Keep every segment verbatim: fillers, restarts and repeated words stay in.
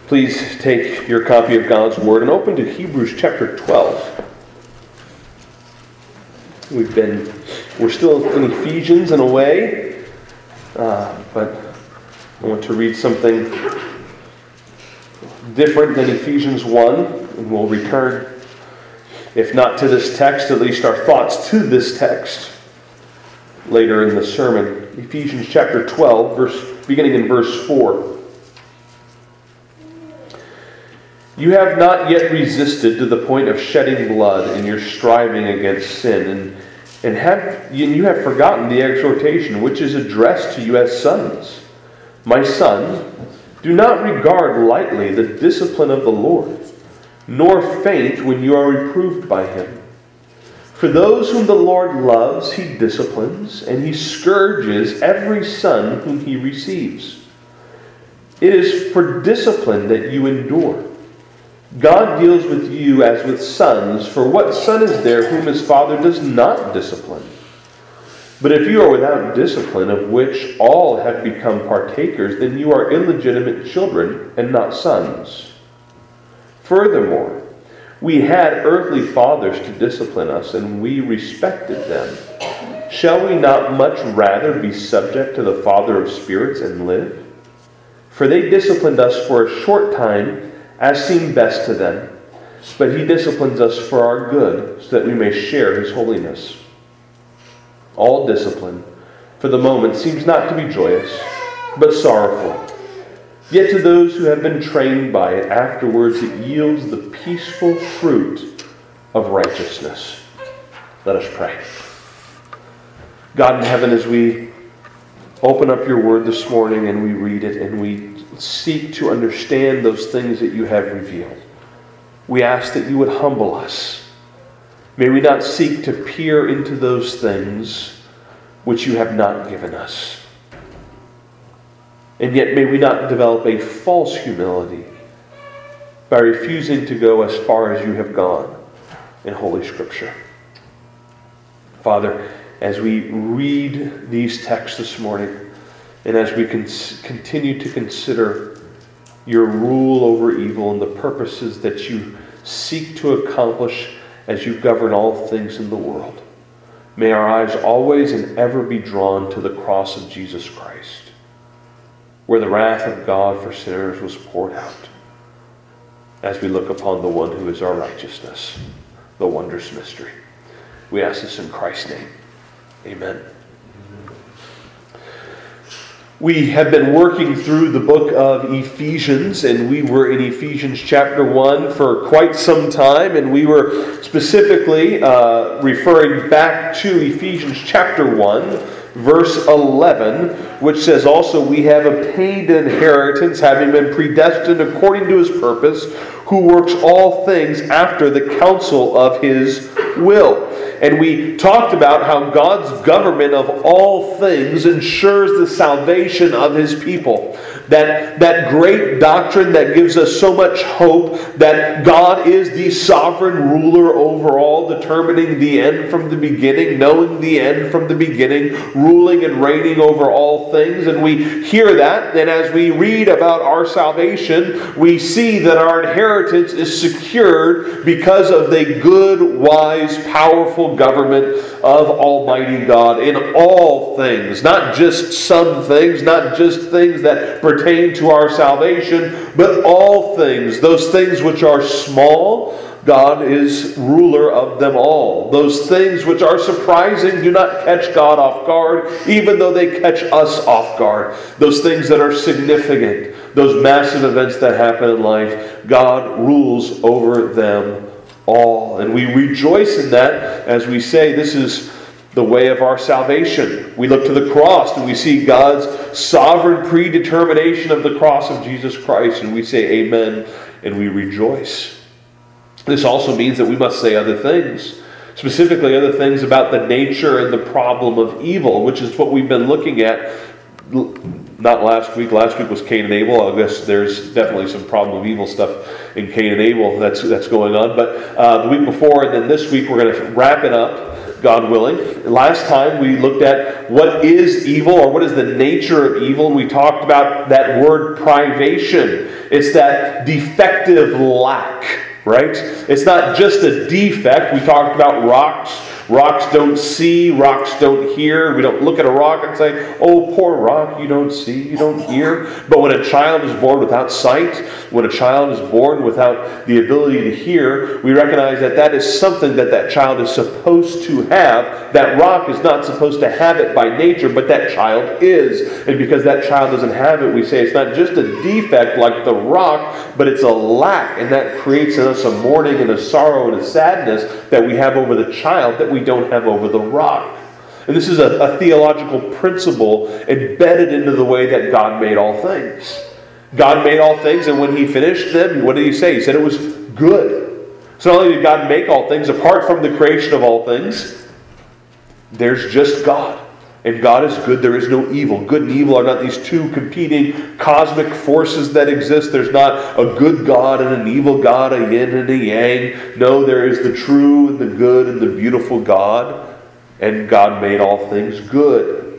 Please take your copy of God's Word and open to Hebrews chapter twelve. We've been, we're still in Ephesians in a way, uh, but I want to read something different than Ephesians one, and we'll return, if not to this text, at least our thoughts to this text later in the sermon. Ephesians chapter twelve, verse beginning in verse four. You have not yet resisted to the point of shedding blood in your striving against sin, and, and have you have forgotten the exhortation which is addressed to you as sons. My son, do not regard lightly the discipline of the Lord, nor faint when you are reproved by him. For those whom the Lord loves, he disciplines, and he scourges every son whom he receives. It is for discipline that you endure. God deals with you as with sons, for what son is there whom his father does not discipline? But if you are without discipline, of which all have become partakers, then you are illegitimate children and not sons. Furthermore, we had earthly fathers to discipline us, and we respected them. Shall we not much rather be subject to the Father of spirits and live? For they disciplined us for a short time, as seemed best to them. But he disciplines us for our good, so that we may share his holiness. All discipline, for the moment, seems not to be joyous, but sorrowful. Yet to those who have been trained by it, afterwards it yields the peaceful fruit of righteousness. Let us pray. God in heaven, as we open up your word this morning and we read it and we seek to understand those things that you have revealed, we ask that you would humble us. May we not seek to peer into those things which you have not given us. And yet may we not develop a false humility by refusing to go as far as you have gone in Holy Scripture. Father, as we read these texts this morning, and as we con- continue to consider your rule over evil and the purposes that you seek to accomplish as you govern all things in the world, may our eyes always and ever be drawn to the cross of Jesus Christ, where the wrath of God for sinners was poured out, as we look upon the one who is our righteousness, the wondrous mystery. We ask this in Christ's name. Amen. We have been working through the book of Ephesians, and we were in Ephesians chapter one for quite some time, and we were specifically uh, referring back to Ephesians chapter one, verse eleven, which says, also, we have obtained an inheritance, having been predestined according to his purpose, who works all things after the counsel of his will. And we talked about how God's government of all things ensures the salvation of his people. That, that great doctrine that gives us so much hope that God is the sovereign ruler over all, determining the end from the beginning, knowing the end from the beginning, ruling and reigning over all things. And we hear that, and as we read about our salvation, we see that our inheritance is secured because of the good, wise, powerful government of Almighty God in all things. Not just some things, not just things that pertain to our salvation, but all things. Those things which are small, God is ruler of them all. Those things which are surprising do not catch God off guard, even though they catch us off guard. Those things that are significant, those massive events that happen in life, God rules over them all. And we rejoice in that as we say this is the way of our salvation. We look to the cross and we see God's sovereign predetermination of the cross of Jesus Christ, and we say amen and we rejoice. This also means that we must say other things, specifically other things about the nature and the problem of evil, which is what we've been looking at. Not last week. Last week was Cain and Abel. I guess there's definitely some problem of evil stuff in Cain and Abel that's that's going on. But uh, the week before and then this week we're going to wrap it up, God willing. Last time we looked at what is evil, or what is the nature of evil. We talked about that word privation. It's that defective lack, right? It's not just a defect. We talked about rocks. Rocks don't see, rocks don't hear. We don't look at a rock and say, oh, poor rock, you don't see, you don't hear. But when a child is born without sight, when a child is born without the ability to hear, we recognize that that is something that that child is supposed to have. That rock is not supposed to have it by nature, but that child is. And because that child doesn't have it, we say it's not just a defect like the rock, but it's a lack. And that creates in us a mourning and a sorrow and a sadness that we have over the child that we don't have over the rock. And this is a, a theological principle embedded into the way that God made all things. God made all things, and when He finished them, what did He say? He said it was good. So not only did God make all things, apart from the creation of all things, there's just God. And God is good. There is no evil. Good and evil are not these two competing cosmic forces that exist. There's not a good God and an evil God, a yin and a yang. No, there is the true and the good and the beautiful God. And God made all things good.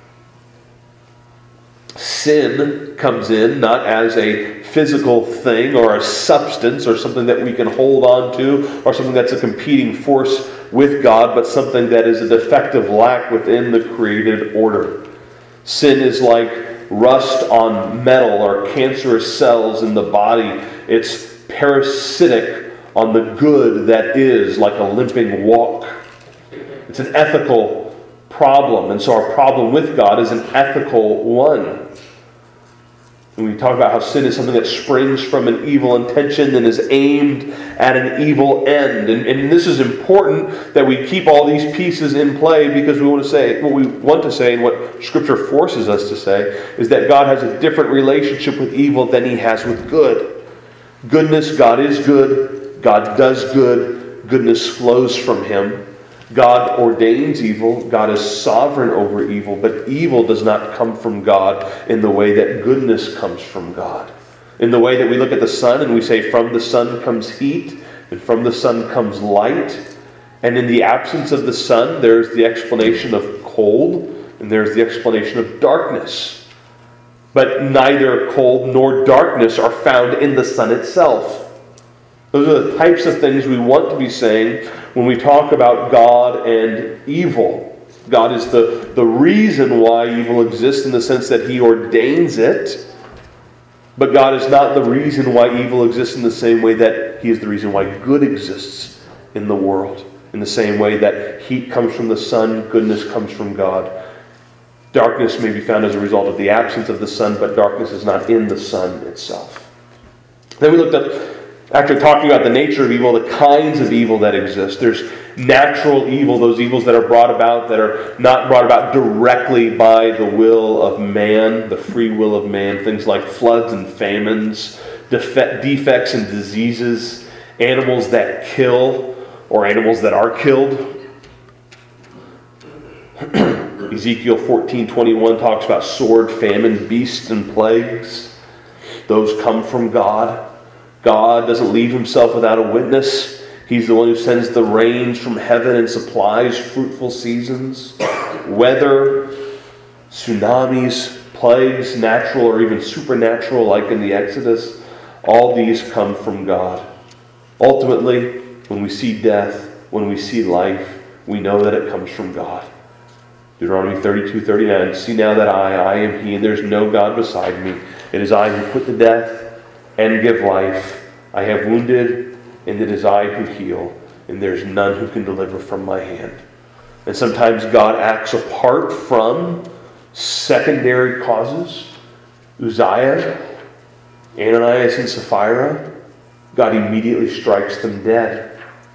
Sin comes in not as a physical thing or a substance or something that we can hold on to or something that's a competing force with God, but something that is a defective lack within the created order. Sin is like rust on metal or cancerous cells in the body. It's parasitic on the good that is, like a limping walk. It's an ethical problem, and so our problem with God is an ethical one. And we talk about how sin is something that springs from an evil intention and is aimed at an evil end. And, and this is important that we keep all these pieces in play, because we want to say, what we want to say and what Scripture forces us to say is that God has a different relationship with evil than He has with good. Goodness, God is good. God does good. Goodness flows from Him. God ordains evil. God is sovereign over evil. But evil does not come from God in the way that goodness comes from God. In the way that we look at the sun and we say, from the sun comes heat, and from the sun comes light. And in the absence of the sun, there's the explanation of cold, and there's the explanation of darkness. But neither cold nor darkness are found in the sun itself. Those are the types of things we want to be saying when we talk about God and evil. God is the, the reason why evil exists in the sense that He ordains it. But God is not the reason why evil exists in the same way that He is the reason why good exists in the world. In the same way that heat comes from the sun, goodness comes from God. Darkness may be found as a result of the absence of the sun, but darkness is not in the sun itself. Then we looked at, after talking about the nature of evil, the kinds of evil that exist. There's natural evil, those evils that are brought about, that are not brought about directly by the will of man, the free will of man. Things like floods and famines, defe- defects and diseases, animals that kill, or animals that are killed. Ezekiel fourteen twenty-one talks about sword, famine, beasts, and plagues. Those come from God. God doesn't leave Himself without a witness. He's the one who sends the rains from heaven and supplies fruitful seasons. Weather, tsunamis, plagues, natural or even supernatural, like in the Exodus, all these come from God. Ultimately, when we see death, when we see life, we know that it comes from God. Deuteronomy thirty-two thirty-nine, see now that I, I am He, and there's no God beside me. It is I who put to death and give life. I have wounded, and it is I who heal, and there's none who can deliver from my hand. And sometimes God acts apart from secondary causes. Uzziah, Ananias, and Sapphira, God immediately strikes them dead.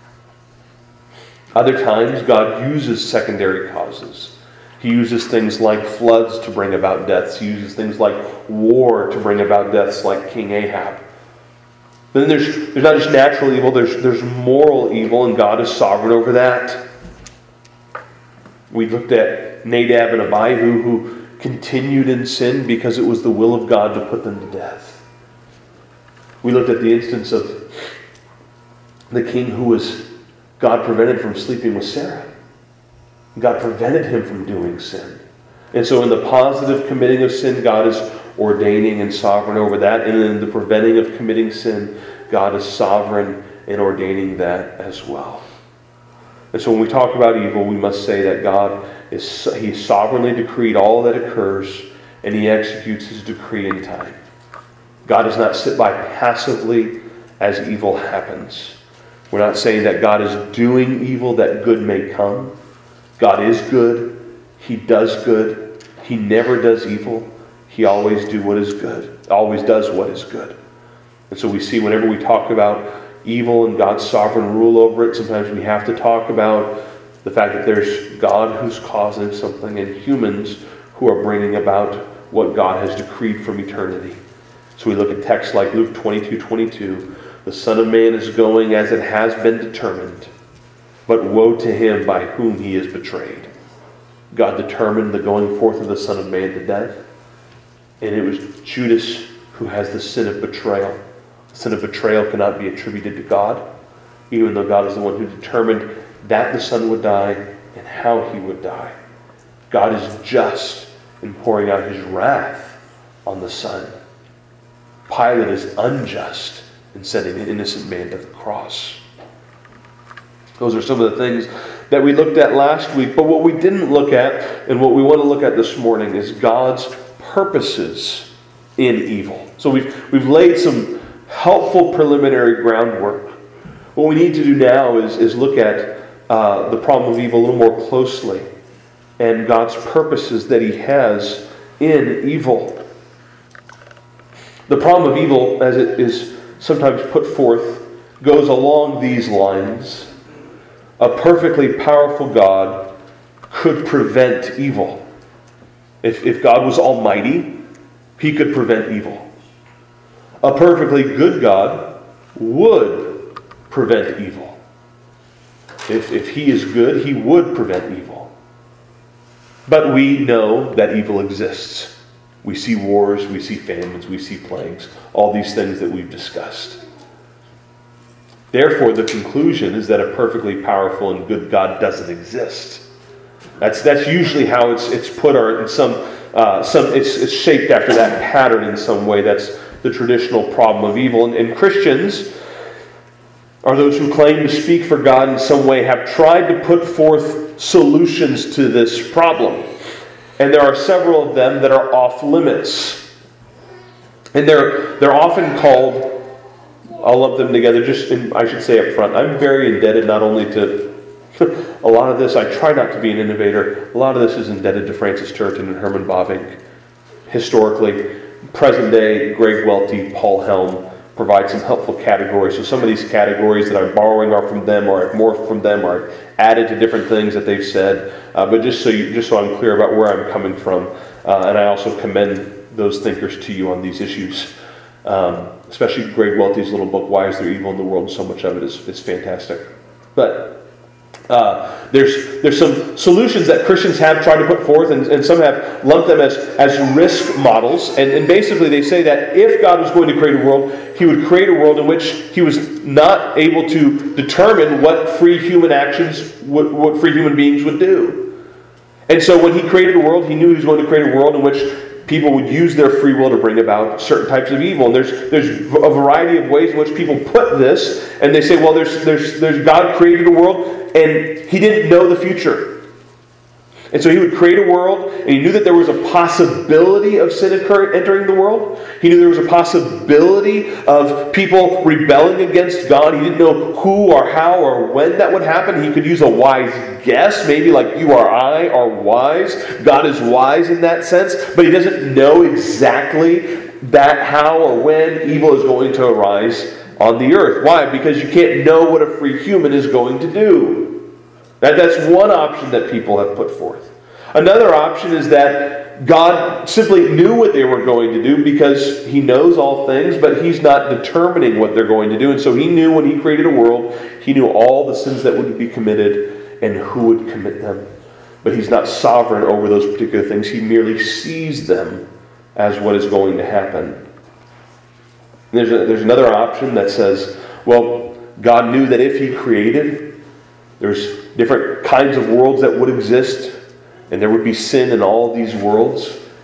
Other times, God uses secondary causes. He uses things like floods to bring about deaths. He uses things like war to bring about deaths, like King Ahab. But then there's, there's not just natural evil, there's, there's moral evil, and God is sovereign over that. We looked at Nadab and Abihu, who continued in sin because it was the will of God to put them to death. We looked at the instance of the king who was God prevented from sleeping with Sarah. God prevented him from doing sin. And so in the positive committing of sin, God is ordaining and sovereign over that. And in the preventing of committing sin, God is sovereign in ordaining that as well. And so when we talk about evil, we must say that God is He sovereignly decreed all that occurs, and He executes His decree in time. God does not sit by passively as evil happens. We're not saying that God is doing evil that good may come. God is good. He does good. He never does evil. He always do what is good. Always does what is good. And so we see whenever we talk about evil and God's sovereign rule over it, sometimes we have to talk about the fact that there's God who's causing something and humans who are bringing about what God has decreed from eternity. So we look at texts like Luke twenty-two twenty-two. The Son of Man is going as it has been determined, but woe to him by whom he is betrayed. God determined the going forth of the Son of Man to death, and it was Judas who has the sin of betrayal. The sin of betrayal cannot be attributed to God, even though God is the one who determined that the Son would die and how he would die. God is just in pouring out his wrath on the Son. Pilate is unjust in sending an innocent man to the cross. Those are some of the things that we looked at last week. But what we didn't look at, and what we want to look at this morning, is God's purposes in evil. So we've, we've laid some helpful preliminary groundwork. What we need to do now is, is look at uh, the problem of evil a little more closely, and God's purposes that He has in evil. The problem of evil, as it is sometimes put forth, goes along these lines. A perfectly powerful God could prevent evil. If, if God was almighty, He could prevent evil. A perfectly good God would prevent evil. If, if He is good, He would prevent evil. But we know that evil exists. We see wars, we see famines, we see plagues, all these things that we've discussed. Therefore, the conclusion is that a perfectly powerful and good God doesn't exist. That's that's usually how it's it's put, or in some uh, some it's it's shaped after that pattern in some way. That's the traditional problem of evil. And, and Christians, or those who claim to speak for God in some way, have tried to put forth solutions to this problem. And there are several of them that are off limits. And they're they're often called, I'll lump them together, just in, I should say up front, I'm very indebted not only to a lot of this, I try not to be an innovator, a lot of this is indebted to Francis Turton and Herman Bavinck. Historically, present day, Greg Welty, Paul Helm provide some helpful categories. So some of these categories that I'm borrowing are from them, or I've morphed from them, or I've added to different things that they've said. Uh, but just so you, just so I'm clear about where I'm coming from, uh, and I also commend those thinkers to you on these issues. Um, especially Greg Welty's little book, Why Is There Evil in the World? So much of it is, is fantastic. But uh, there's there's some solutions that Christians have tried to put forth, and, and some have lumped them as, as risk models. And, and basically they say that if God was going to create a world, He would create a world in which He was not able to determine what free human actions, what, what free human beings would do. And so when He created a world, He knew He was going to create a world in which people would use their free will to bring about certain types of evil. And there's there's a variety of ways in which people put this, and they say, well, there's there's there's God created a world, and He didn't know the future. And so He would create a world, and He knew that there was a possibility of sin occurring, entering the world. He knew there was a possibility of people rebelling against God. He didn't know who or how or when that would happen. He could use a wise guess, maybe like you or I are wise. God is wise in that sense, but He doesn't know exactly that how or when evil is going to arise on the earth. Why? Because you can't know what a free human is going to do. That, that's one option that people have put forth. Another option is that God simply knew what they were going to do because He knows all things, but He's not determining what they're going to do. And so He knew when He created a world, He knew all the sins that would be committed and who would commit them. But He's not sovereign over those particular things. He merely sees them as what is going to happen. And there's, a, there's another option that says, well, God knew that if He created, there's different kinds of worlds that would exist, and there would be sin in all of these worlds.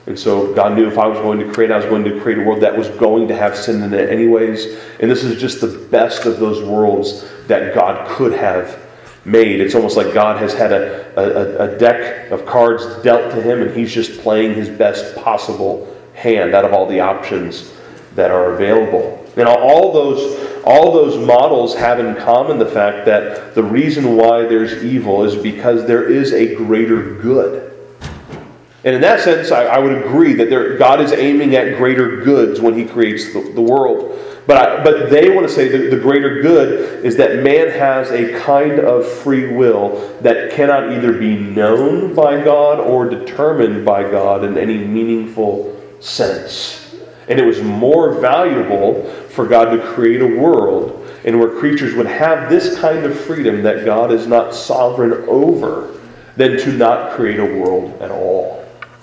And so God knew if I was going to create, I was going to create a world that was going to have sin in it anyways. And this is just the best of those worlds that God could have made. It's almost like God has had a, a, a deck of cards dealt to him, and he's just playing his best possible hand out of all the options that are available. And all those, all those models have in common the fact that the reason why there's evil is because there is a greater good. And in that sense, I, I would agree that there, God is aiming at greater goods when he creates the, the world. But I, but they want to say that the greater good is that man has a kind of free will that cannot either be known by God or determined by God in any meaningful sense. And it was more valuable for God to create a world and where creatures would have this kind of freedom that God is not sovereign over than to not create a world at all.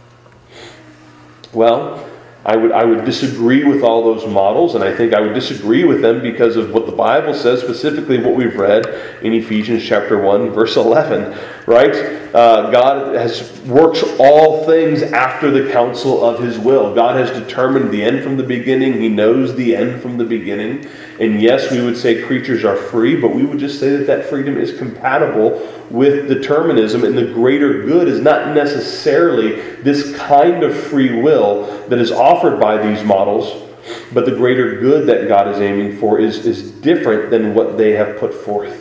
Well, I would I would disagree with all those models, and I think I would disagree with them because of what the Bible says, specifically what we've read in Ephesians chapter one, verse eleven, right? Uh, God has works all things after the counsel of his will. God has determined the end from the beginning. He knows the end from the beginning. And yes, we would say creatures are free, but we would just say that that freedom is compatible with determinism, and the greater good is not necessarily this kind of free will that is offered by these models, but the greater good that God is aiming for is, is different than what they have put forth.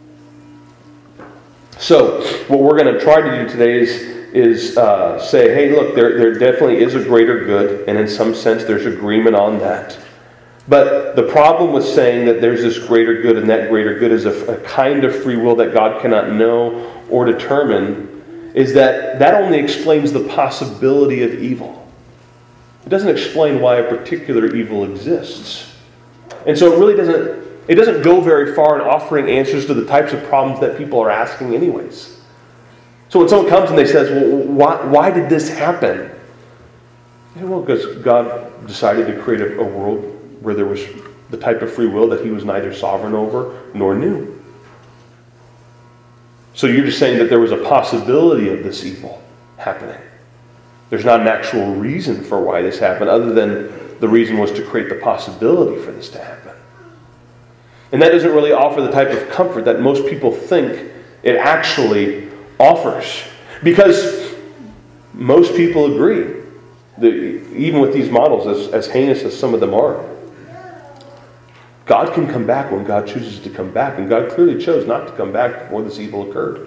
So, what we're going to try to do today is, is uh, say, hey, look, there, there definitely is a greater good, and in some sense there's agreement on that. But the problem with saying that there's this greater good and that greater good is a, a kind of free will that God cannot know or determine is that that only explains the possibility of evil. It doesn't explain why a particular evil exists. And so it really doesn't, it doesn't go very far in offering answers to the types of problems that people are asking anyways. So when someone comes and they says, well, why, why did this happen? Yeah, well, because God decided to create a, a world where there was the type of free will that he was neither sovereign over nor knew. So you're just saying that there was a possibility of this evil happening. There's not an actual reason for why this happened other than the reason was to create the possibility for this to happen. And that doesn't really offer the type of comfort that most people think it actually offers. Because most people agree, that even with these models, as, as heinous as some of them are, God can come back when God chooses to come back. And God clearly chose not to come back before this evil occurred.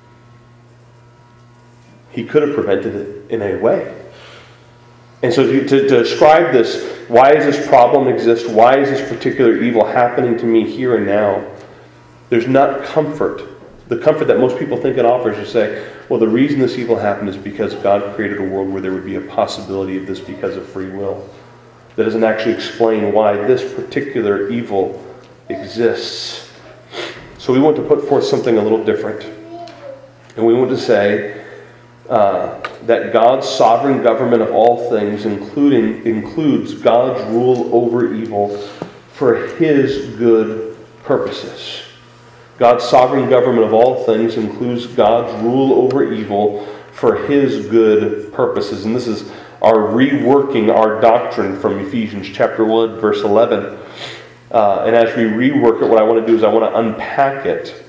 He could have prevented it in a way. And so to, to, to describe this, why does this problem exist? Why is this particular evil happening to me here and now? There's not comfort. The comfort that most people think it offers is to say, well, the reason this evil happened is because God created a world where there would be a possibility of this because of free will. That doesn't actually explain why this particular evil exists. So we want to put forth something a little different. And we want to say uh, that God's sovereign government of all things, including includes God's rule over evil for his good purposes. God's sovereign government of all things includes God's rule over evil for his good purposes. And this is our reworking our doctrine from Ephesians chapter one, verse eleven. Uh, and as we rework it, what I want to do is I want to unpack it.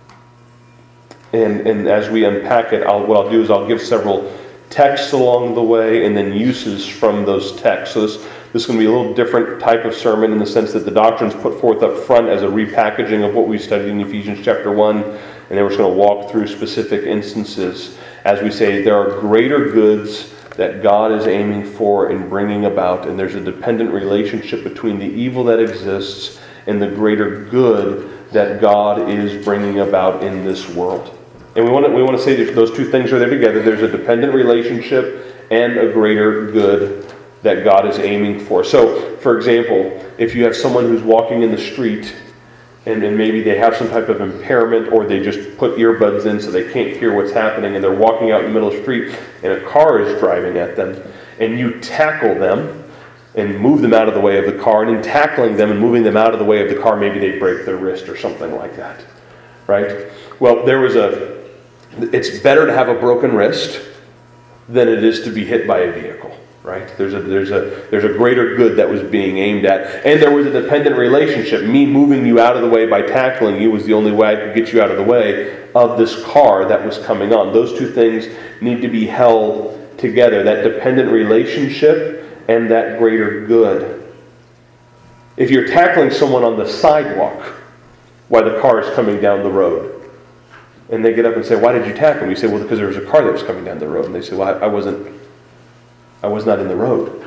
And, and as we unpack it, I'll, what I'll do is I'll give several texts along the way and then uses from those texts. So this, this is going to be a little different type of sermon in the sense that the doctrine is put forth up front as a repackaging of what we studied in Ephesians chapter one. And then we're just going to walk through specific instances as we say there are greater goods that God is aiming for and bringing about, and there's a dependent relationship between the evil that exists and the greater good that God is bringing about in this world. And we want to, we want to say that those two things are there together. There's a dependent relationship and a greater good that God is aiming for. So, for example, if you have someone who's walking in the street and, and maybe they have some type of impairment or they just put earbuds in so they can't hear what's happening and they're walking out in the middle of the street and a car is driving at them and you tackle them and move them out of the way of the car, and in tackling them and moving them out of the way of the car, maybe they break their wrist or something like that, right? Well, there was a, it's better to have a broken wrist than it is to be hit by a vehicle, right? There's a there's a there's a greater good that was being aimed at, and there was a dependent relationship. Me moving you out of the way by tackling you was the only way I could get you out of the way of this car that was coming on. Those two things need to be held together: that dependent relationship and that greater good. If you're tackling someone on the sidewalk while the car is coming down the road, and they get up and say, "Why did you tackle me?" You say, "Well, because there was a car that was coming down the road." And they say, "Well, I, I wasn't, I was not in the road."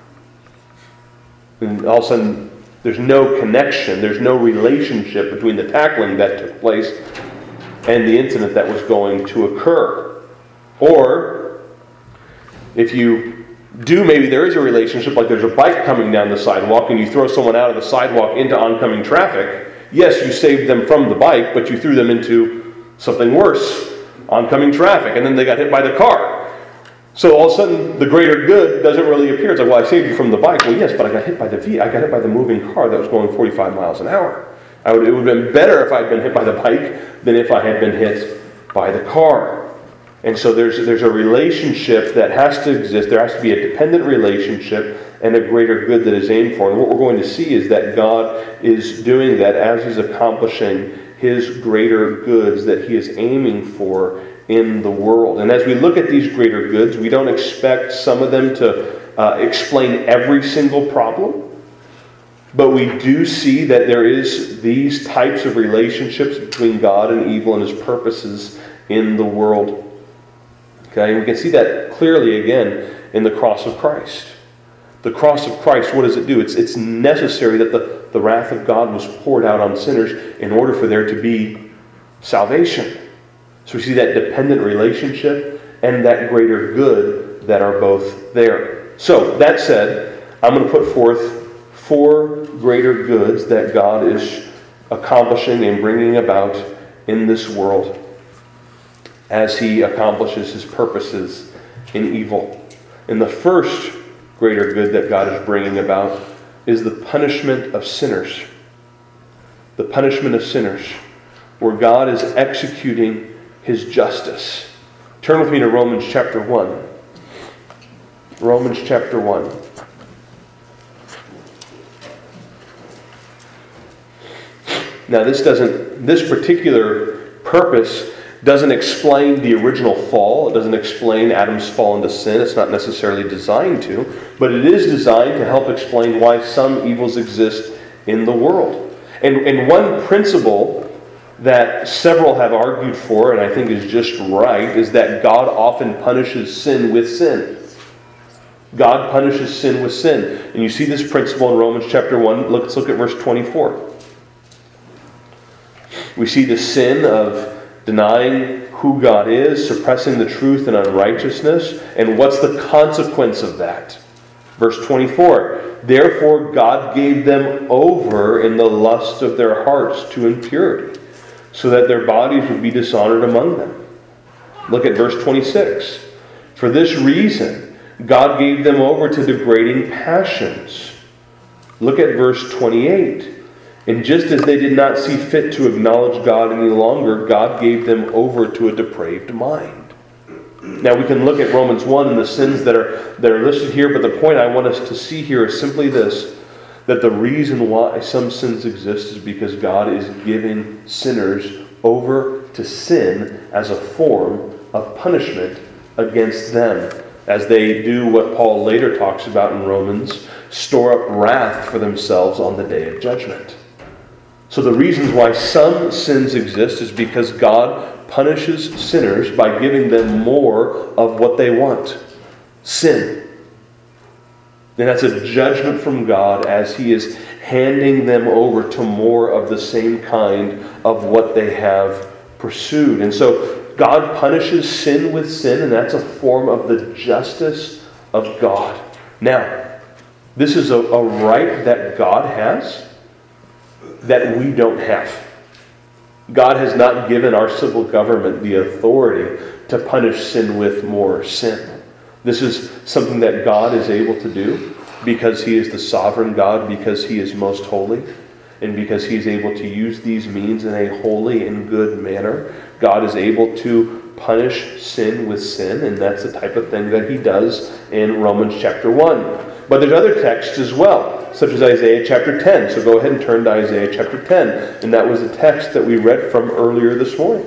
And all of a sudden, there's no connection, there's no relationship between the tackling that took place and the incident that was going to occur. Or, if you do, maybe there is a relationship, like there's a bike coming down the sidewalk and you throw someone out of the sidewalk into oncoming traffic. Yes, you saved them from the bike, but you threw them into something worse, oncoming traffic, and then they got hit by the car. So all of a sudden, the greater good doesn't really appear. It's like, well, I saved you from the bike. Well, yes, but I got hit by the V. I got hit by the moving car that was going forty-five miles an hour. I would, it would have been better if I'd been hit by the bike than if I had been hit by the car. And so there's there's a relationship that has to exist. There has to be a dependent relationship and a greater good that is aimed for. And what we're going to see is that God is doing that as He's accomplishing His greater goods that He is aiming for in the world. And as we look at these greater goods, we don't expect some of them to uh, explain every single problem. But we do see that there is these types of relationships between God and evil and His purposes in the world. Okay, and we can see that clearly again in the cross of Christ. The cross of Christ, what does it do? It's, it's necessary that the, the wrath of God was poured out on sinners in order for there to be salvation. So we see that dependent relationship and that greater good that are both there. So, that said, I'm going to put forth four greater goods that God is accomplishing and bringing about in this world as He accomplishes His purposes in evil. And the first greater good that God is bringing about is the punishment of sinners. The punishment of sinners, where God is executing His justice. Turn with me to Romans chapter one. Romans chapter one. Now this doesn't, this particular purpose doesn't explain the original fall. It doesn't explain Adam's fall into sin. It's not necessarily designed to, but it is designed to help explain why some evils exist in the world. And, and one principle that several have argued for, and I think is just right, is that God often punishes sin with sin. God punishes sin with sin. And you see this principle in Romans chapter one. Let's look at verse twenty-four. We see the sin of denying who God is, suppressing the truth in unrighteousness, and what's the consequence of that? Verse twenty-four, therefore God gave them over in the lust of their hearts to impurity, so that their bodies would be dishonored among them. Look at verse twenty-six. For this reason, God gave them over to degrading passions. Look at verse twenty-eight. And just as they did not see fit to acknowledge God any longer, God gave them over to a depraved mind. Now we can look at Romans one and the sins that are, that are listed here, but the point I want us to see here is simply this, that the reason why some sins exist is because God is giving sinners over to sin as a form of punishment against them, as they do what Paul later talks about in Romans, store up wrath for themselves on the day of judgment. So the reasons why some sins exist is because God punishes sinners by giving them more of what they want. Sin. And that's a judgment from God as He is handing them over to more of the same kind of what they have pursued. And so God punishes sin with sin, and that's a form of the justice of God. Now, this is a, a right that God has that we don't have. God has not given our civil government the authority to punish sin with more sin. This is something that God is able to do because He is the sovereign God, because He is most holy. And because he's able to use these means in a holy and good manner, God is able to punish sin with sin, and that's the type of thing that he does in Romans chapter one. But there's other texts as well, such as Isaiah chapter ten. So go ahead and turn to Isaiah chapter ten. And that was the text that we read from earlier this morning.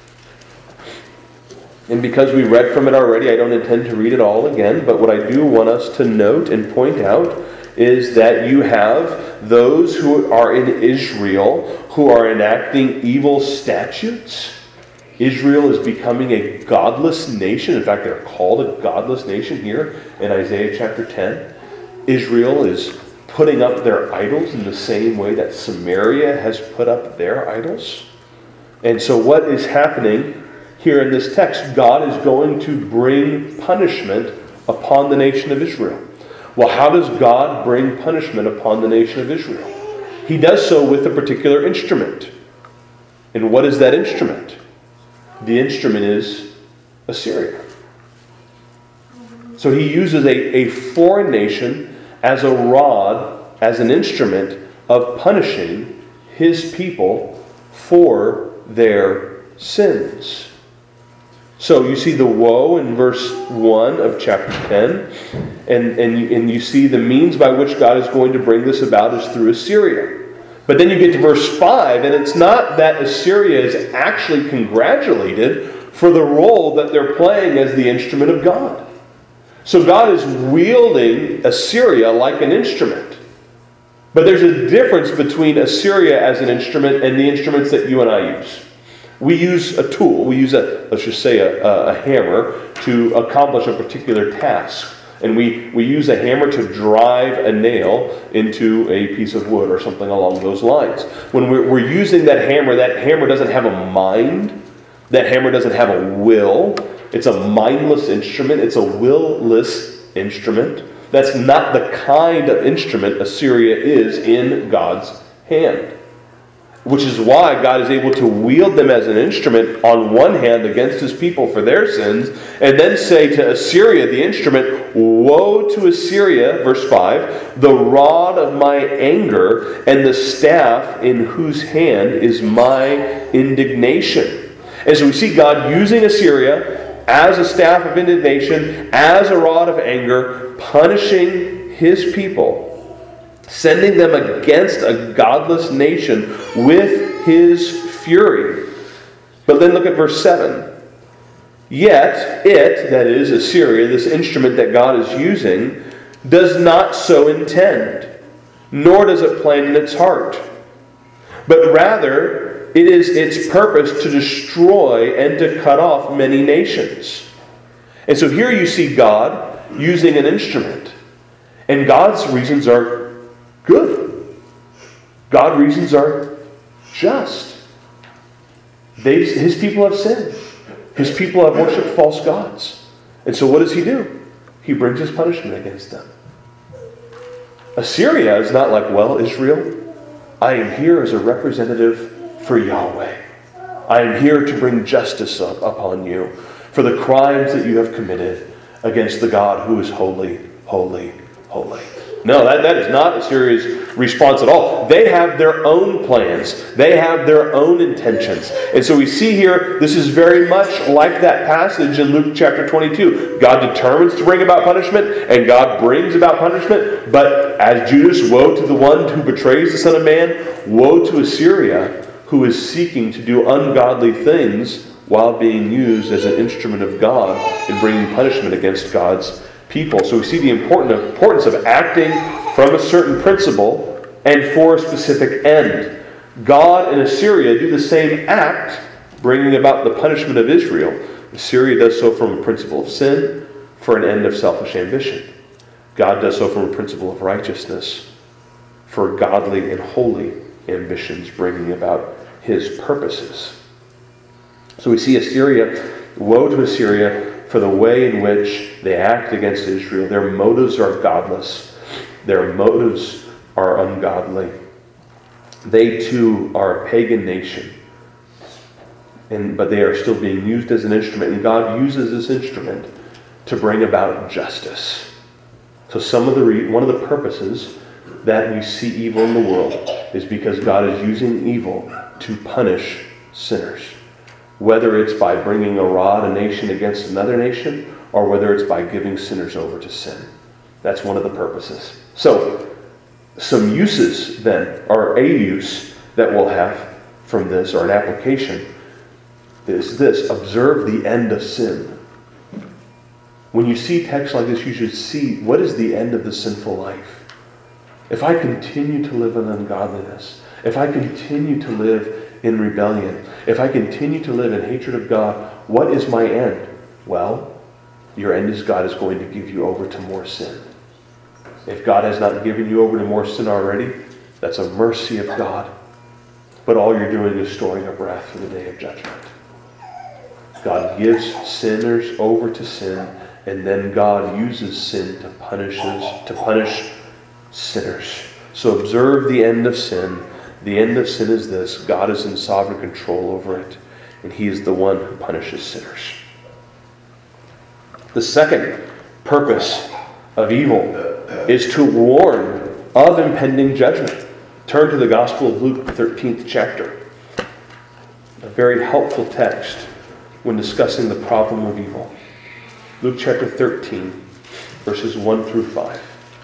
And because we read from it already, I don't intend to read it all again, but what I do want us to note and point out is that you have those who are in Israel who are enacting evil statutes. Israel is becoming a godless nation. In fact, they're called a godless nation here in Isaiah chapter ten. Israel is putting up their idols in the same way that Samaria has put up their idols. And so what is happening here in this text? God is going to bring punishment upon the nation of Israel. Well, how does God bring punishment upon the nation of Israel? He does so with a particular instrument. And what is that instrument? The instrument is Assyria. So he uses a, a foreign nation as a rod, as an instrument of punishing his people for their sins. So you see the woe in verse one of chapter ten, and, and, you, and you see the means by which God is going to bring this about is through Assyria. But then you get to verse five, and it's not that Assyria is actually congratulated for the role that they're playing as the instrument of God. So God is wielding Assyria like an instrument. But there's a difference between Assyria as an instrument and the instruments that you and I use. We use a tool, we use a, let's just say a, a hammer to accomplish a particular task. And we, we use a hammer to drive a nail into a piece of wood or something along those lines. When we're, we're using that hammer, that hammer doesn't have a mind. That hammer doesn't have a will. It's a mindless instrument. It's a will-less instrument. That's not the kind of instrument Assyria is in God's hand. Which is why God is able to wield them as an instrument on one hand against his people for their sins, and then say to Assyria, the instrument, woe to Assyria, verse five, the rod of my anger and the staff in whose hand is my indignation. And so we see God using Assyria as a staff of indignation, as a rod of anger, punishing his people, sending them against a godless nation with his fury. But then look at verse seven. Yet it, that is Assyria, this instrument that God is using, does not so intend, nor does it plan in its heart. But rather, it is its purpose to destroy and to cut off many nations. And so here you see God using an instrument. And God's reasons are good. God's reasons are just. They, his people have sinned. His people have worshipped false gods. And so what does he do? He brings his punishment against them. Assyria is not like, well, Israel, I am here as a representative for Yahweh. I am here to bring justice up upon you for the crimes that you have committed against the God who is holy, holy, holy. No, that, that is not Assyria's response at all. They have their own plans. They have their own intentions. And so we see here, this is very much like that passage in Luke chapter twenty-two. God determines to bring about punishment, and God brings about punishment. But as Judas, woe to the one who betrays the Son of Man, woe to Assyria, who is seeking to do ungodly things while being used as an instrument of God in bringing punishment against God's people. So we see the important importance of acting from a certain principle and for a specific end. God and Assyria do the same act, bringing about the punishment of Israel. Assyria does so from a principle of sin for an end of selfish ambition. God does so from a principle of righteousness for godly and holy ambitions, bringing about his purposes. So we see Assyria, woe to Assyria, for the way in which they act against Israel. Their motives are godless. Their motives are ungodly. They too are a pagan nation. And, but they are still being used as an instrument. And God uses this instrument to bring about justice. So some of the re- one of the purposes that we see evil in the world is because God is using evil to punish sinners. Whether it's by bringing a rod, a nation against another nation, or whether it's by giving sinners over to sin. That's one of the purposes. So, some uses then, or a use that we'll have from this, or an application, is this: observe the end of sin. When you see texts like this, you should see, what is the end of the sinful life? If I continue to live in ungodliness, if I continue to live in rebellion, if I continue to live in hatred of God, what is my end? Well, your end is God is going to give you over to more sin. If God has not given you over to more sin already, that's a mercy of God. But all you're doing is storing up wrath for the day of judgment. God gives sinners over to sin, and then God uses sin to punishes to punish sinners. So observe the end of sin. The end of sin is this: God is in sovereign control over it, and He is the one who punishes sinners. The second purpose of evil is to warn of impending judgment. Turn to the Gospel of Luke, the thirteenth chapter. A very helpful text when discussing the problem of evil. Luke chapter thirteen, verses one through five.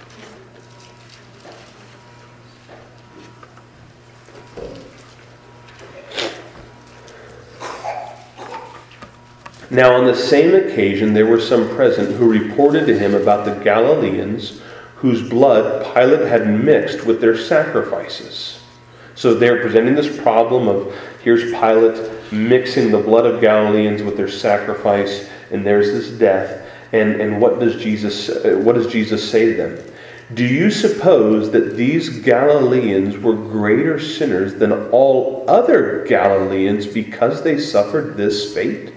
Now on the same occasion there were some present who reported to him about the Galileans whose blood Pilate had mixed with their sacrifices. So they're presenting this problem of, here's Pilate mixing the blood of Galileans with their sacrifice, and there's this death. And, and what does Jesus what does Jesus say to them? Do you suppose that these Galileans were greater sinners than all other Galileans because they suffered this fate?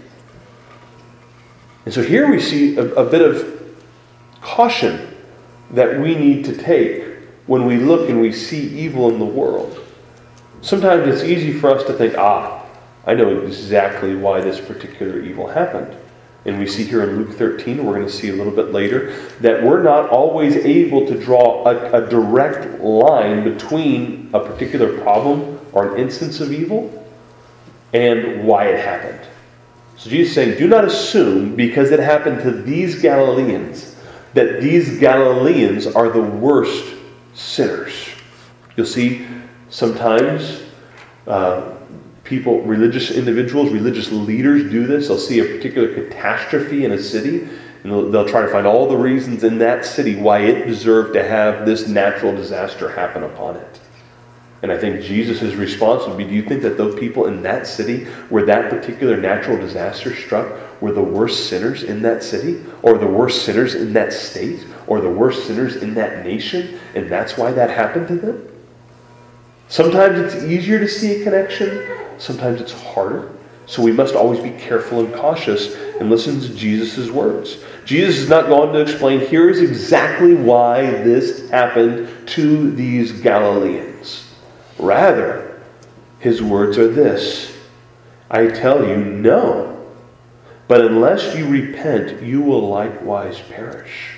And so here we see a, a bit of caution that we need to take when we look and we see evil in the world. Sometimes it's easy for us to think, ah, I know exactly why this particular evil happened. And we see here in Luke thirteen, we're going to see a little bit later, that we're not always able to draw a, a direct line between a particular problem or an instance of evil and why it happened. So Jesus is saying, do not assume because it happened to these Galileans that these Galileans are the worst sinners. You'll see sometimes uh, people, religious individuals, religious leaders do this. They'll see a particular catastrophe in a city, and they'll, they'll try to find all the reasons in that city why it deserved to have this natural disaster happen upon it. And I think Jesus' response would be, do you think that those people in that city where that particular natural disaster struck were the worst sinners in that city? Or the worst sinners in that state? Or the worst sinners in that nation? And that's why that happened to them? Sometimes it's easier to see a connection. Sometimes it's harder. So we must always be careful and cautious and listen to Jesus' words. Jesus is not going to explain, here is exactly why this happened to these Galileans. Rather, his words are this: I tell you, no. But unless you repent, you will likewise perish.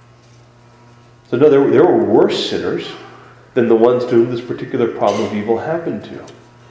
So no, there, there were worse sinners than the ones to whom this particular problem of evil happened to.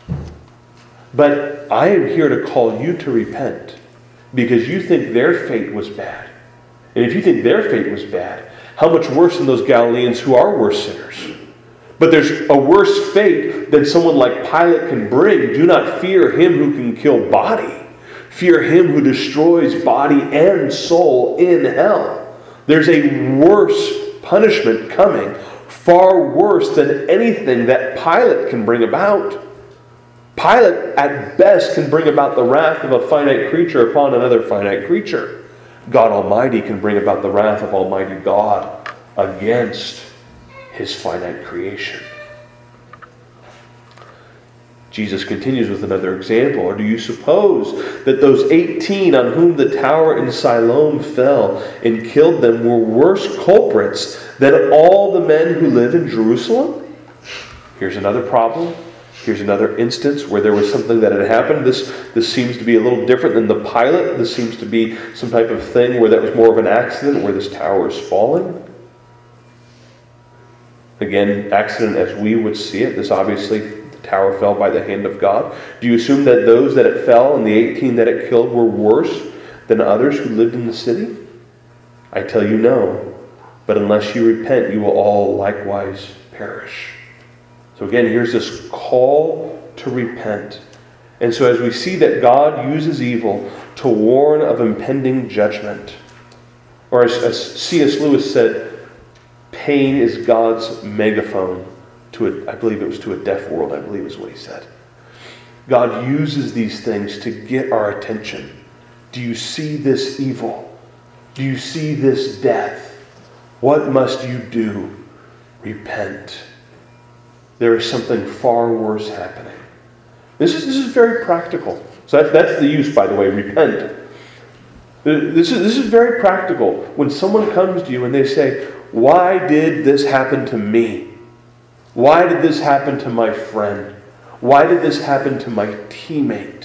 But I am here to call you to repent because you think their fate was bad. And if you think their fate was bad, how much worse than those Galileans who are worse sinners? But there's a worse fate than someone like Pilate can bring. Do not fear him who can kill body. Fear him who destroys body and soul in hell. There's a worse punishment coming, far worse than anything that Pilate can bring about. Pilate, at best, can bring about the wrath of a finite creature upon another finite creature. God Almighty can bring about the wrath of Almighty God against His finite creation. Jesus continues with another example. Or do you suppose that those eighteen on whom the tower in Siloam fell and killed them were worse culprits than all the men who live in Jerusalem? Here's another problem. Here's another instance where there was something that had happened. This, this seems to be a little different than the Pilate. This seems to be some type of thing where that was more of an accident, where this tower is falling. Again, accident as we would see it. This obviously, the tower fell by the hand of God. Do you assume that those that it fell and the eighteen that it killed were worse than others who lived in the city? I tell you no. But unless you repent, you will all likewise perish. So again, here's this call to repent. And so as we see that God uses evil to warn of impending judgment, or as, as C S Lewis said, pain is God's megaphone to a, I believe it was to a deaf world, I believe is what he said. God uses these things to get our attention. Do you see this evil? Do you see this death? What must you do? Repent. There is something far worse happening. This is, this is very practical. So that, that's the use, by the way, repent. This is, this is very practical. When someone comes to you and they say, why did this happen to me? Why did this happen to my friend? Why did this happen to my teammate?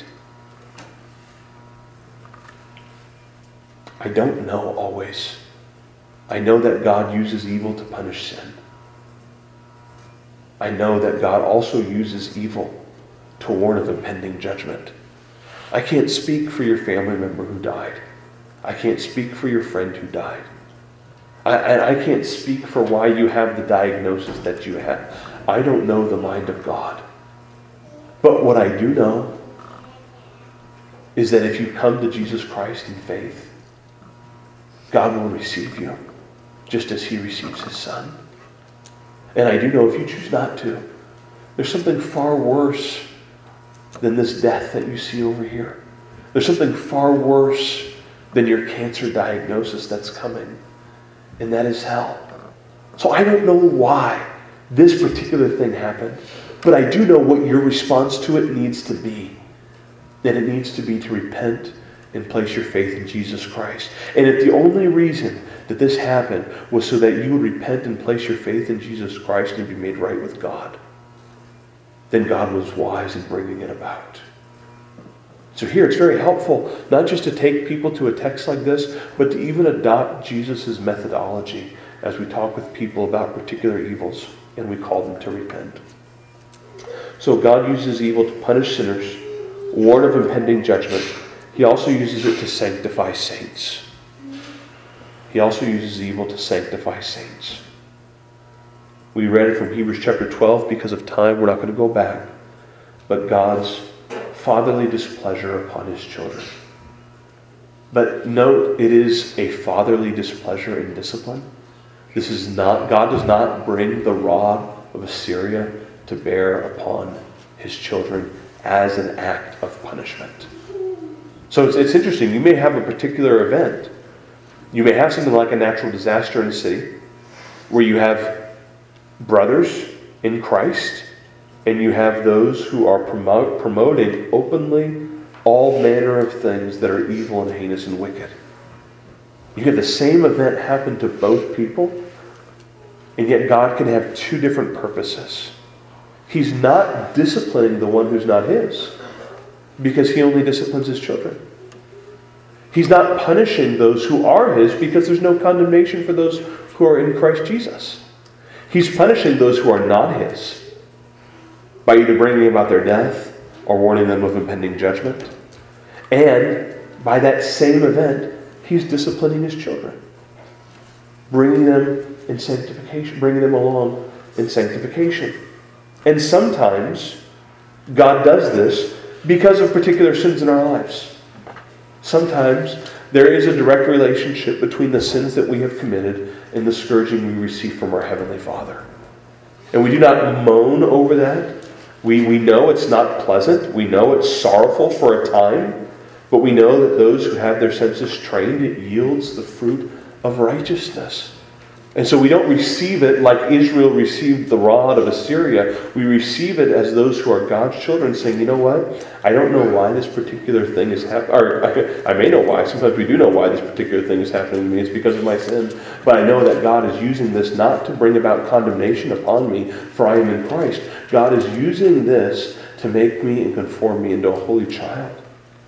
I don't know always. I know that God uses evil to punish sin. I know that God also uses evil to warn of impending judgment. I can't speak for your family member who died. I can't speak for your friend who died. I, I can't speak for why you have the diagnosis that you have. I don't know the mind of God. But what I do know is that if you come to Jesus Christ in faith, God will receive you just as he receives his Son. And I do know if you choose not to, there's something far worse than this death that you see over here. There's something far worse than your cancer diagnosis that's coming. And that is hell. So I don't know why this particular thing happened, but I do know what your response to it needs to be. And it needs to be to repent and place your faith in Jesus Christ. And if the only reason that this happened was so that you would repent and place your faith in Jesus Christ and be made right with God, then God was wise in bringing it about. So here it's very helpful not just to take people to a text like this, but to even adopt Jesus' methodology as we talk with people about particular evils and we call them to repent. So God uses evil to punish sinners, warn of impending judgment. He also uses it to sanctify saints. He also uses evil to sanctify saints. We read it from Hebrews chapter twelve. Because of time, we're not going to go back. But God's fatherly displeasure upon his children. But note, it is a fatherly displeasure in discipline. This is not, God does not bring the rod of Assyria to bear upon his children as an act of punishment. So it's, it's interesting. You may have a particular event. You may have something like a natural disaster in a city where you have brothers in Christ and you have those who are promote, promoting openly all manner of things that are evil and heinous and wicked. You get the same event happen to both people, and yet God can have two different purposes. He's not disciplining the one who's not his, because he only disciplines his children. He's not punishing those who are his, because there's no condemnation for those who are in Christ Jesus. He's punishing those who are not his by either bringing about their death or warning them of impending judgment. And by that same event, he's disciplining his children, bringing them in sanctification, bringing them along in sanctification. And sometimes God does this because of particular sins in our lives. Sometimes there is a direct relationship between the sins that we have committed and the scourging we receive from our Heavenly Father. And we do not moan over that. We, we know it's not pleasant. We know it's sorrowful for a time. But we know that those who have their senses trained, it yields the fruit of righteousness. And so we don't receive it like Israel received the rod of Assyria. We receive it as those who are God's children saying, you know what? I don't know why this particular thing is happening. Or I, I may know why. Sometimes we do know why this particular thing is happening to me. It's because of my sin. But I know that God is using this not to bring about condemnation upon me, for I am in Christ. God is using this to make me and conform me into a holy child.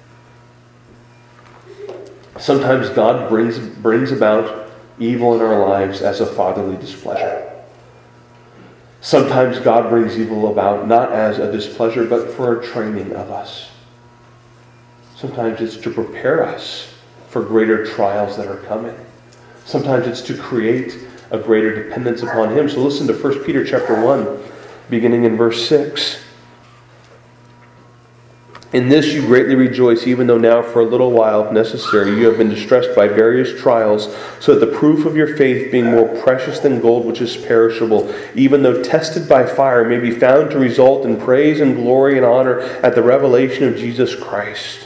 Sometimes God brings brings about evil in our lives as a fatherly displeasure. Sometimes God brings evil about not as a displeasure, but for a training of us. Sometimes it's to prepare us for greater trials that are coming. Sometimes it's to create a greater dependence upon Him. So listen to First Peter chapter one, beginning in verse six. In this you greatly rejoice, even though now for a little while, if necessary, you have been distressed by various trials, so that the proof of your faith, being more precious than gold which is perishable, even though tested by fire, may be found to result in praise and glory and honor at the revelation of Jesus Christ.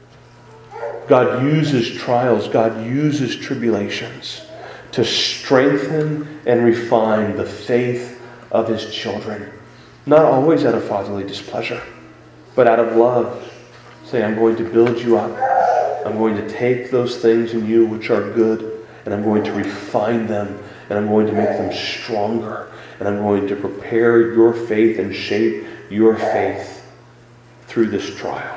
God uses trials, God uses tribulations to strengthen and refine the faith of His children. Not always out of fatherly displeasure, but out of love. Say, I'm going to build you up. I'm going to take those things in you which are good, and I'm going to refine them, and I'm going to make them stronger, and I'm going to prepare your faith and shape your faith through this trial.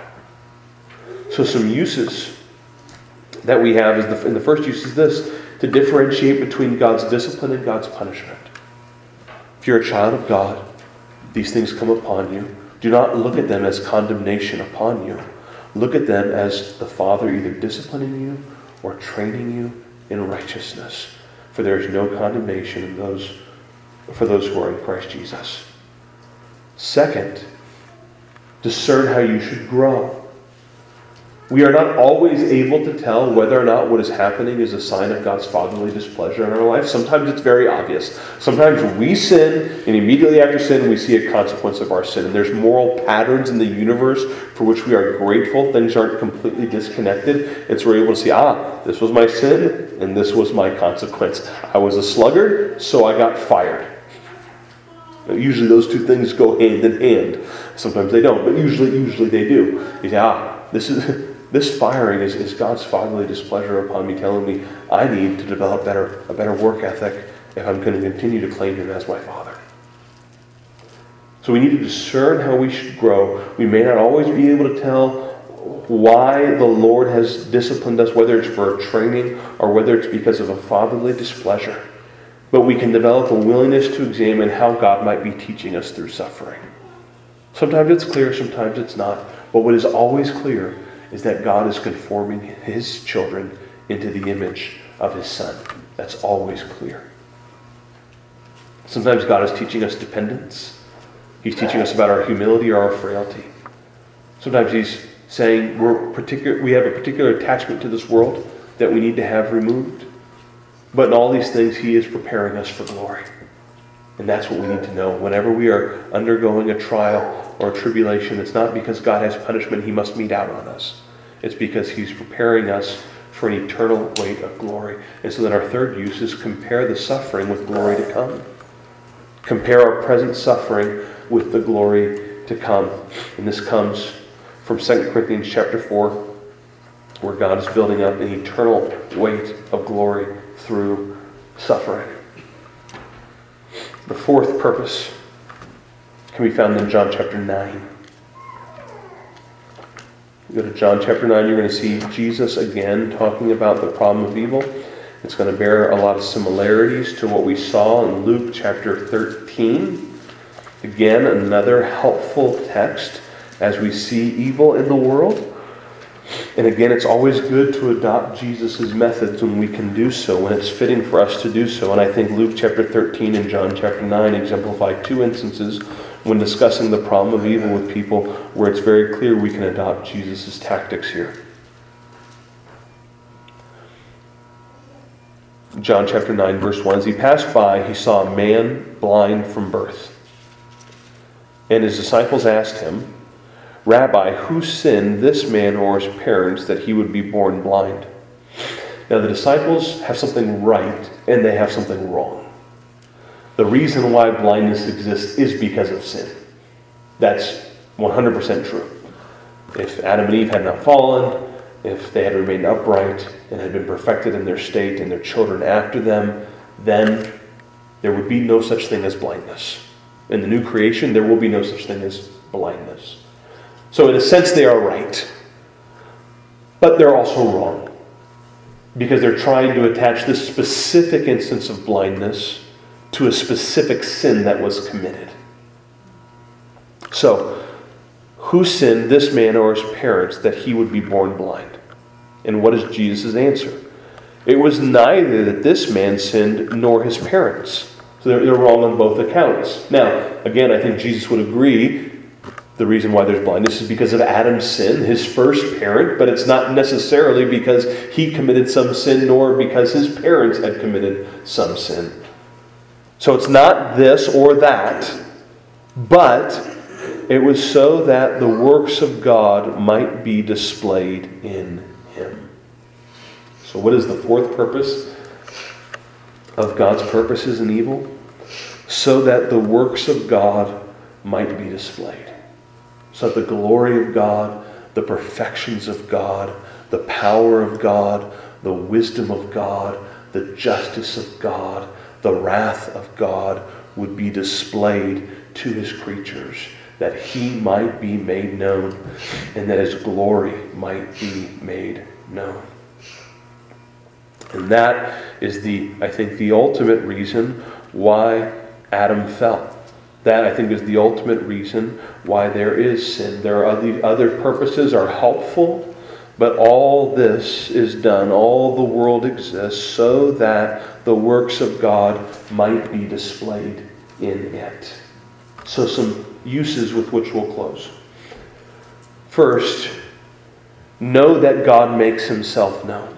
So some uses that we have, is the, and the first use is this, to differentiate between God's discipline and God's punishment. If you're a child of God, these things come upon you. Do not look at them as condemnation upon you. Look at them as the Father either disciplining you or training you in righteousness. For there is no condemnation in those, for those who are in Christ Jesus. Second, discern how you should grow. We are not always able to tell whether or not what is happening is a sign of God's fatherly displeasure in our life. Sometimes it's very obvious. Sometimes we sin, and immediately after sin, we see a consequence of our sin. And there's moral patterns in the universe for which we are grateful. Things aren't completely disconnected. And so we're able to see, ah, this was my sin, and this was my consequence. I was a sluggard, so I got fired. Usually those two things go hand in hand. Sometimes they don't, but usually usually they do. You say, ah, this is... This firing is, is God's fatherly displeasure upon me, telling me I need to develop better a better work ethic if I'm going to continue to claim Him as my Father. So we need to discern how we should grow. We may not always be able to tell why the Lord has disciplined us, whether it's for a training or whether it's because of a fatherly displeasure. But we can develop a willingness to examine how God might be teaching us through suffering. Sometimes it's clear, sometimes it's not. But what is always clear is that God is conforming His children into the image of His Son. That's always clear. Sometimes God is teaching us dependence. He's teaching us about our humility or our frailty. Sometimes He's saying we're particular, we have a particular attachment to this world that we need to have removed. But in all these things, He is preparing us for glory. And that's what we need to know. Whenever we are undergoing a trial or a tribulation, it's not because God has punishment He must mete out on us. It's because He's preparing us for an eternal weight of glory. And so then our third use is compare the suffering with glory to come. Compare our present suffering with the glory to come. And this comes from Second Corinthians chapter four, where God is building up an eternal weight of glory through suffering. The fourth purpose can be found in John chapter nine. You go to John chapter nine, you're going to see Jesus again talking about the problem of evil. It's going to bear a lot of similarities to what we saw in Luke chapter thirteen. Again, another helpful text as we see evil in the world. And again, it's always good to adopt Jesus' methods when we can do so, when it's fitting for us to do so. And I think Luke chapter thirteen and John chapter nine exemplify two instances when discussing the problem of evil with people where it's very clear we can adopt Jesus' tactics here. John chapter nine, verse one. As he passed by, he saw a man blind from birth. And his disciples asked him, Rabbi, who sinned, this man or his parents, that he would be born blind? Now the disciples have something right and they have something wrong. The reason why blindness exists is because of sin. That's one hundred percent true. If Adam and Eve had not fallen, if they had remained upright and had been perfected in their state and their children after them, then there would be no such thing as blindness. In the new creation, there will be no such thing as blindness. So in a sense, they are right. But they're also wrong. Because they're trying to attach this specific instance of blindness to a specific sin that was committed. So, who sinned, this man or his parents, that he would be born blind? And what is Jesus' answer? It was neither that this man sinned nor his parents. So they're, they're wrong on both accounts. Now, again, I think Jesus would agree the reason why there's blindness is because of Adam's sin, his first parent, but it's not necessarily because he committed some sin nor because his parents had committed some sin. So it's not this or that, but it was so that the works of God might be displayed in him. So what is the fourth purpose of God's purposes in evil? So that the works of God might be displayed. So that the glory of God, the perfections of God, the power of God, the wisdom of God, the justice of God, the wrath of God would be displayed to his creatures, that he might be made known and that his glory might be made known. And that is the, I think, the ultimate reason why Adam fell. That, I think, is the ultimate reason why there is sin. There are other, other purposes are helpful, but all this is done, all the world exists so that the works of God might be displayed in it. So some uses with which we'll close. First, know that God makes himself known.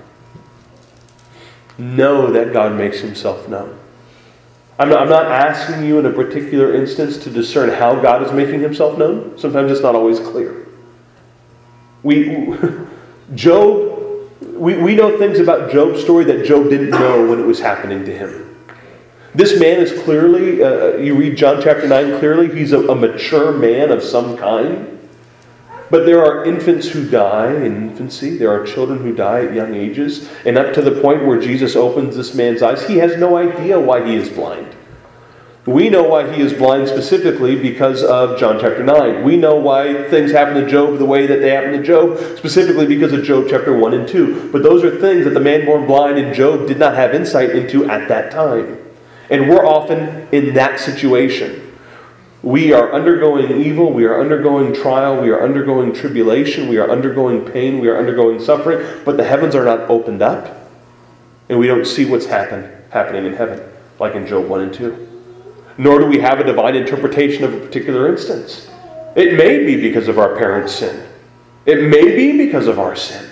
Know that God makes himself known. I'm not, I'm not asking you in a particular instance to discern how God is making himself known. Sometimes it's not always clear. We, Job, we, we know things about Job's story that Job didn't know when it was happening to him. This man is clearly, uh, you read John chapter nine clearly, he's a, a mature man of some kind. But there are infants who die in infancy. There are children who die at young ages. And up to the point where Jesus opens this man's eyes, he has no idea why he is blind. We know why he is blind specifically because of John chapter nine. We know why things happen to Job the way that they happen to Job, specifically because of Job chapter one and two. But those are things that the man born blind in Job did not have insight into at that time. And we're often in that situation. We are undergoing evil, we are undergoing trial, we are undergoing tribulation, we are undergoing pain, we are undergoing suffering, but the heavens are not opened up, and we don't see what's happen, happening in heaven, like in Job one and two. Nor do we have a divine interpretation of a particular instance. It may be because of our parents' sin. It may be because of our sin.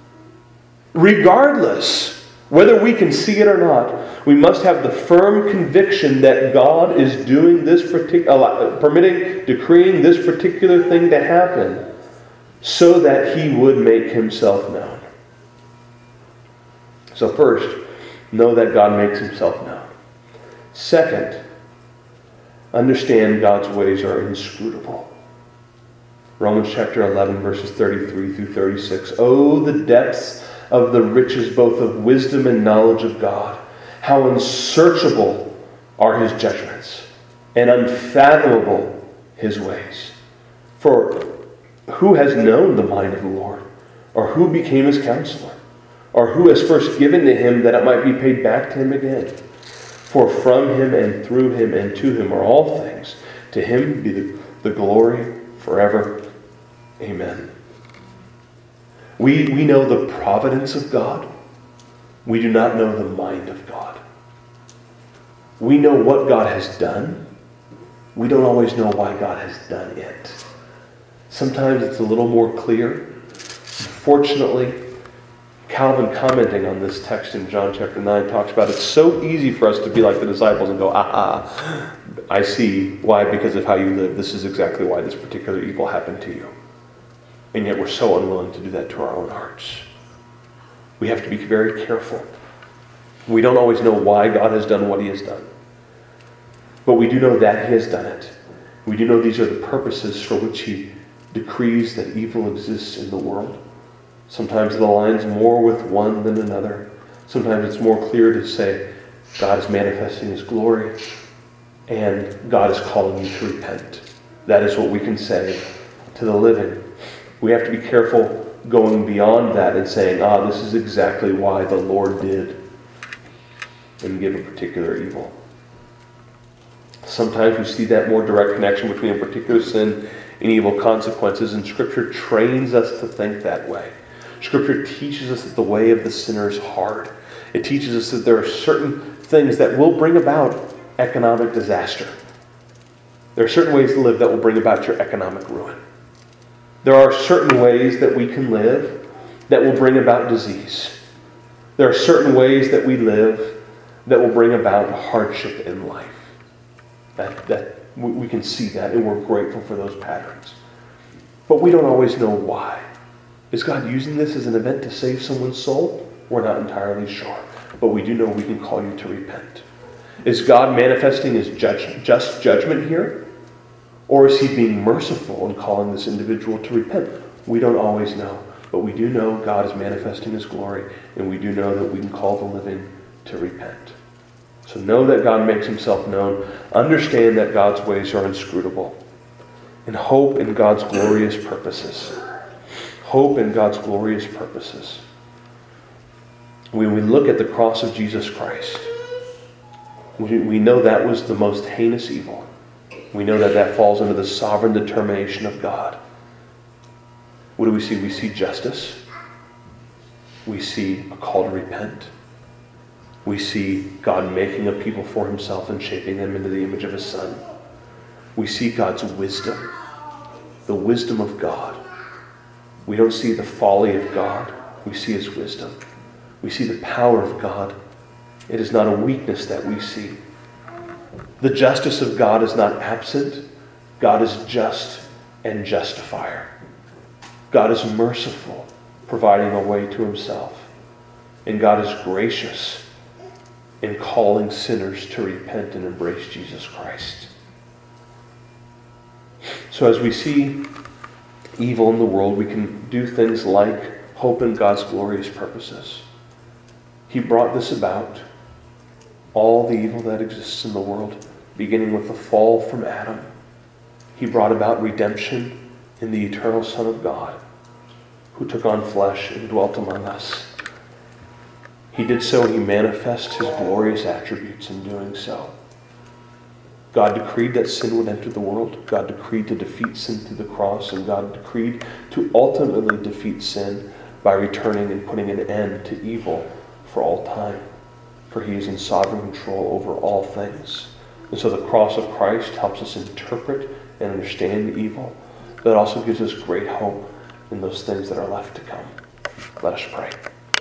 Regardless, whether we can see it or not, we must have the firm conviction that God is doing this particular, permitting, decreeing this particular thing to happen so that he would make himself known. So first, know that God makes himself known. Second, understand God's ways are inscrutable. Romans chapter eleven, verses thirty-three through thirty-six. Oh, the depths of the riches both of wisdom and knowledge of God. How unsearchable are his judgments, and unfathomable his ways. For who has known the mind of the Lord? Or who became his counselor? Or who has first given to him that it might be paid back to him again? For from him and through him and to him are all things. To him be the, the glory forever. Amen. We, we know the providence of God. We do not know the mind of God. We know what God has done. We don't always know why God has done it. Sometimes it's a little more clear. Fortunately, Calvin, commenting on this text in John chapter nine, talks about it's so easy for us to be like the disciples and go, aha, I see why, because of how you live. This is exactly why this particular evil happened to you. And yet we're so unwilling to do that to our own hearts. We have to be very careful. We don't always know why God has done what he has done. But we do know that he has done it. We do know these are the purposes for which he decrees that evil exists in the world. Sometimes it aligns more with one than another. Sometimes it's more clear to say God is manifesting his glory and God is calling you to repent. That is what we can say to the living. We have to be careful going beyond that and saying, ah, this is exactly why the Lord did and give a particular evil. Sometimes we see that more direct connection between a particular sin and evil consequences, and Scripture trains us to think that way. Scripture teaches us that the way of the sinner is hard. It teaches us that there are certain things that will bring about economic disaster. There are certain ways to live that will bring about your economic ruin. There are certain ways that we can live that will bring about disease. There are certain ways that we live that will bring about hardship in life. That, that we can see that, and we're grateful for those patterns. But we don't always know why. Is God using this as an event to save someone's soul? We're not entirely sure. But we do know we can call you to repent. Is God manifesting his judge, just judgment here? Or is he being merciful in calling this individual to repent? We don't always know. But we do know God is manifesting his glory, and we do know that we can call the living to repent. So know that God makes himself known. Understand that God's ways are inscrutable. And hope in God's glorious purposes. Hope in God's glorious purposes. When we look at the cross of Jesus Christ, we, we know that was the most heinous evil. We know that that falls under the sovereign determination of God. What do we see? We see justice. We see a call to repent. We see God making a people for himself and shaping them into the image of his Son. We see God's wisdom, the wisdom of God. We don't see the folly of God. We see his wisdom. We see the power of God. It is not a weakness that we see. The justice of God is not absent. God is just and justifier. God is merciful, providing a way to himself. And God is gracious in calling sinners to repent and embrace Jesus Christ. So as we see evil in the world, we can do things like hope in God's glorious purposes. He brought this about, all the evil that exists in the world, beginning with the fall from Adam. He brought about redemption in the eternal Son of God, who took on flesh and dwelt among us. He did so, and he manifests his glorious attributes in doing so. God decreed that sin would enter the world. God decreed to defeat sin through the cross, and God decreed to ultimately defeat sin by returning and putting an end to evil for all time. For he is in sovereign control over all things. And so the cross of Christ helps us interpret and understand evil, but it also gives us great hope in those things that are left to come. Let us pray.